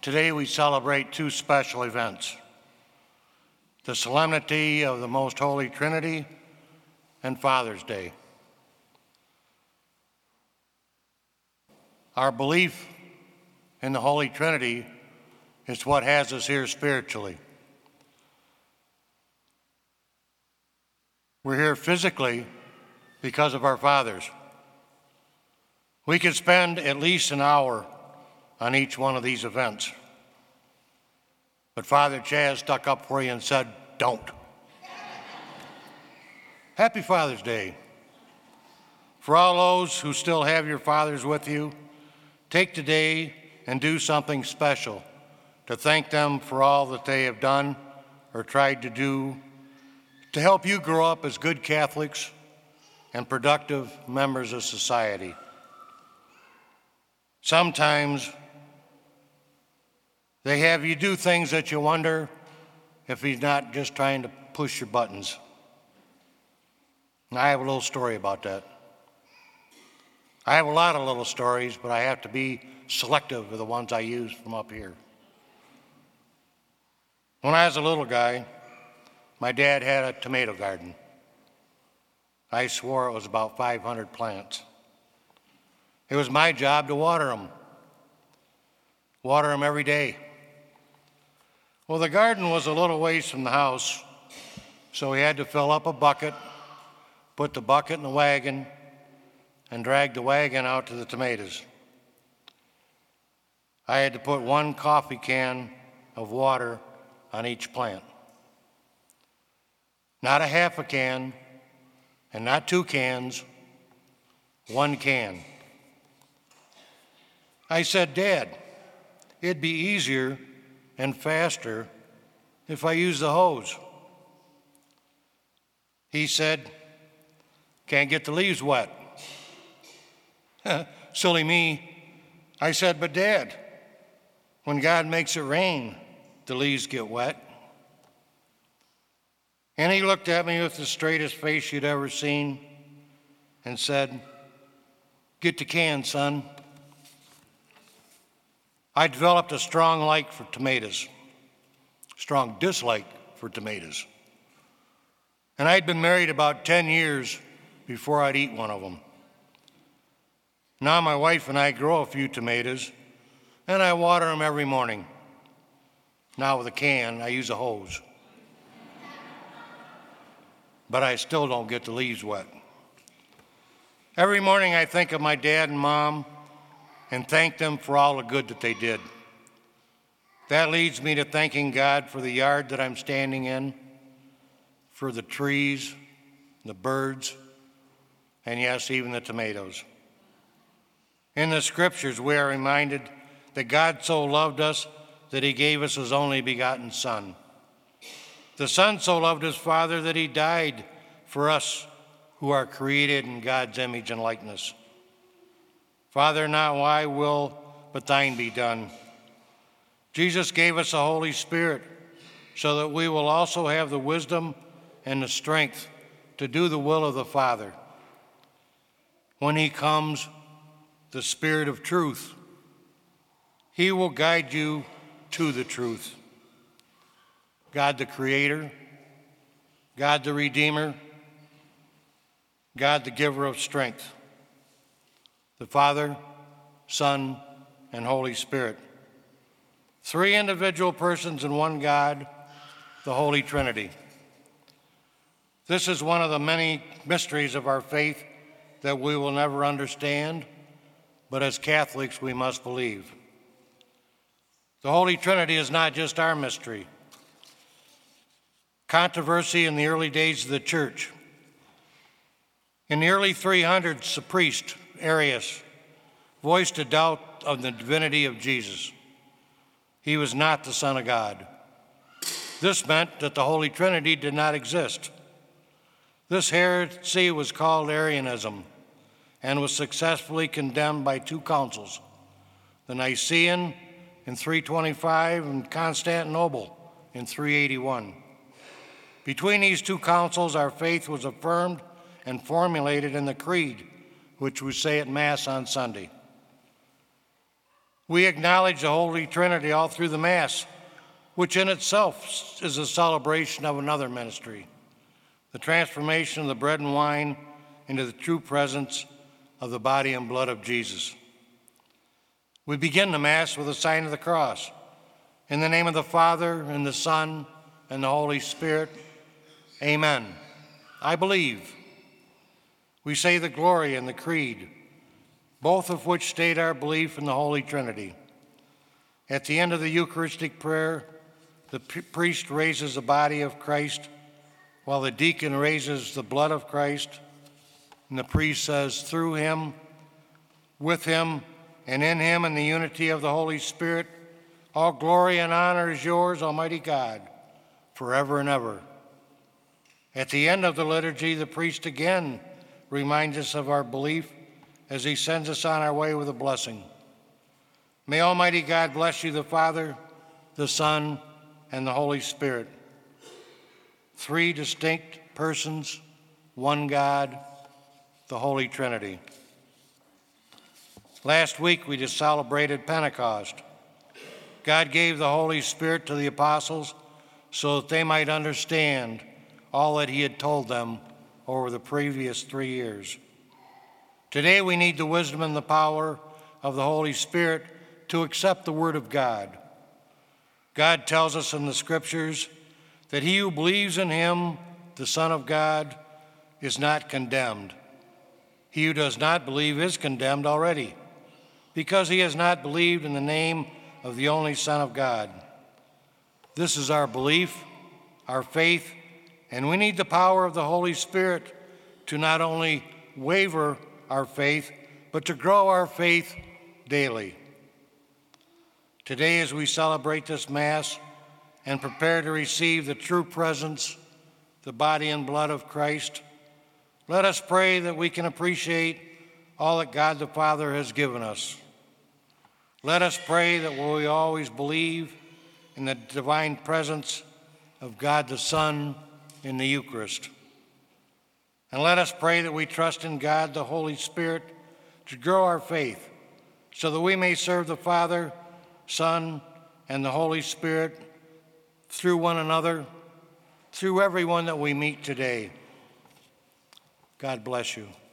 Today we celebrate two special events: the Solemnity of the Most Holy Trinity and Father's Day. Our belief in the Holy Trinity is what has us here spiritually. We're here physically because of our fathers. We could spend at least an hour on each one of these events. But Father Chaz stuck up for you and said, don't. Happy Father's Day. For all those who still have your fathers with you, take today and do something special to thank them for all that they have done or tried to do to help you grow up as good Catholics and productive members of society. Sometimes they have you do things that you wonder if he's not just trying to push your buttons. And I have a little story about that. I have a lot of little stories, but I have to be selective of the ones I use from up here. When I was a little guy, my dad had a tomato garden. I swore it was about 500 plants. It was my job to water them every day. Well, the garden was a little ways from the house, so we had to fill up a bucket, put the bucket in the wagon, and drag the wagon out to the tomatoes. I had to put 1 coffee can of water on each plant. Not a half a can, and not 2 cans, 1 can. I said, Dad, it'd be easier and faster if I used the hose. He said, can't get the leaves wet. Silly me. I said, but Dad, when God makes it rain, the leaves get wet. And he looked at me with the straightest face you'd ever seen and said, get the can, son. I developed a strong like for tomatoes, strong dislike for tomatoes. And I'd been married about 10 years before I'd eat one of them. Now my wife and I grow a few tomatoes, and I water them every morning. Now with a can, I use a hose. But I still don't get the leaves wet. Every morning I think of my dad and mom and thank them for all the good that they did. That leads me to thanking God for the yard that I'm standing in, for the trees, the birds, and yes, even the tomatoes. In the scriptures, we are reminded that God so loved us that he gave us his only begotten Son. The Son so loved his Father that he died for us who are created in God's image and likeness. Father, not my will, but thine be done. Jesus gave us the Holy Spirit so that we will also have the wisdom and the strength to do the will of the Father. When he comes, the Spirit of truth, he will guide you to the truth. God the Creator, God the Redeemer, God the giver of strength, the Father, Son, and Holy Spirit. 3 individual persons in one God, the Holy Trinity. This is one of the many mysteries of our faith that we will never understand, but as Catholics we must believe. The Holy Trinity is not just our mystery. Controversy in the early days of the church. In the early 300s, the priest, Arius, voiced a doubt of the divinity of Jesus. He was not the Son of God. This meant that the Holy Trinity did not exist. This heresy was called Arianism and was successfully condemned by 2 councils, the Nicene in 325 and Constantinople in 381. Between these 2 councils, our faith was affirmed and formulated in the Creed, which we say at Mass on Sunday. We acknowledge the Holy Trinity all through the Mass, which in itself is a celebration of another ministry, the transformation of the bread and wine into the true presence of the body and blood of Jesus. We begin the Mass with a sign of the cross. In the name of the Father, and the Son, and the Holy Spirit, amen. I believe. We say the Glory and the Creed, both of which state our belief in the Holy Trinity. At the end of the Eucharistic prayer, the priest raises the body of Christ, while the deacon raises the blood of Christ, and the priest says, through him, with him, and in him, in the unity of the Holy Spirit, all glory and honor is yours, Almighty God, forever and ever. At the end of the liturgy, the priest again reminds us of our belief as he sends us on our way with a blessing. May Almighty God bless you, the Father, the Son, and the Holy Spirit. Three distinct persons, one God, the Holy Trinity. Last week, we just celebrated Pentecost. God gave the Holy Spirit to the apostles so that they might understand all that he had told them over the previous 3 years. Today we need the wisdom and the power of the Holy Spirit to accept the Word of God. God tells us in the Scriptures that he who believes in him, the Son of God, is not condemned. He who does not believe is condemned already, because he has not believed in the name of the only Son of God. This is our belief, our faith, and we need the power of the Holy Spirit to not only waver our faith, but to grow our faith daily. Today, as we celebrate this Mass and prepare to receive the true presence, the body and blood of Christ, let us pray that we can appreciate all that God the Father has given us. Let us pray that we always believe in the divine presence of God the Son in the Eucharist. And let us pray that we trust in God the Holy Spirit to grow our faith so that we may serve the Father, Son, and the Holy Spirit through one another, through everyone that we meet today. God bless you.